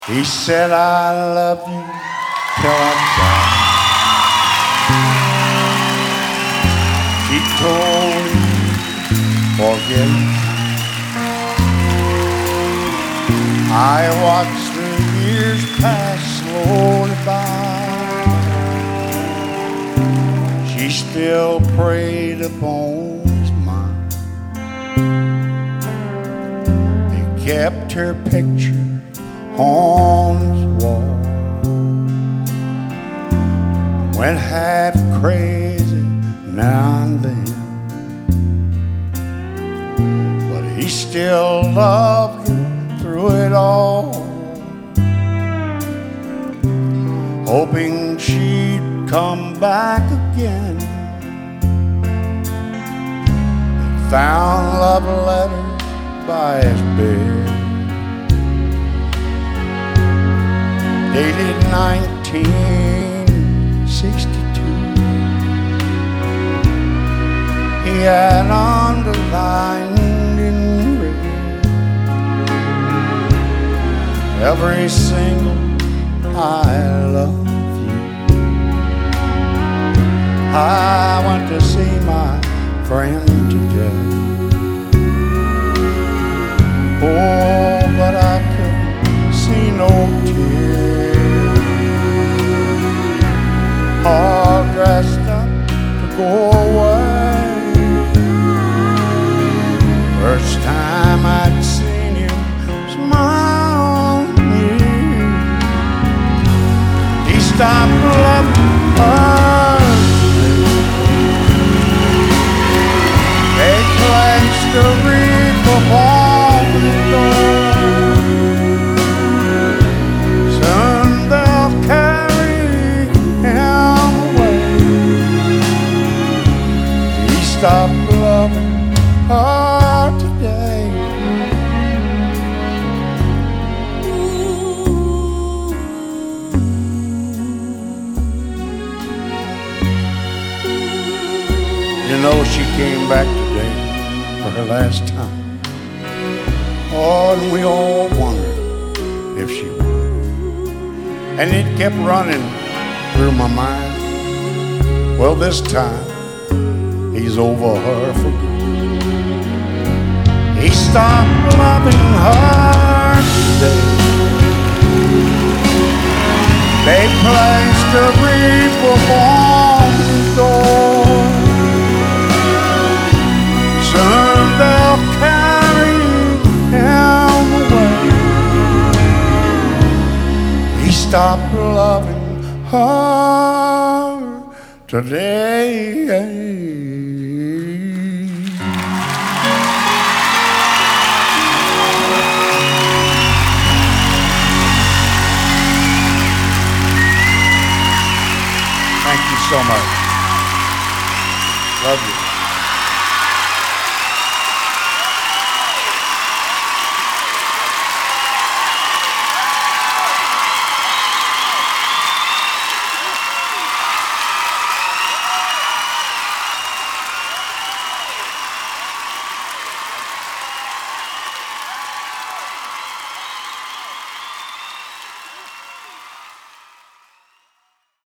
He said, I love you till I die. She told him, forget it. I watched the years pass slowly by. She still preyed upon his mind. He kept her picture on his wall. Went half crazy now and then, but he still loved her through it all, hoping she'd come back again. Found love letters by his bed, dated 1962. He had underlined in red every single I love you. I went to see my friend today. Oh, but I couldn't see no tears. All dressed up to go away. First time I'd seen him smile on me. He stopped loving her. They clenched the reef upon the door. Soon they'll carry him away. He stopped loving her today. You know, she came back today for her last time. Oh, and we all wondered if she would. And it kept running through my mind. Well, this time, he's over her for good. He stopped loving her today. They placed a wreath upon his door. Soon they'll carry him away. He stopped loving her today. Thank you so much.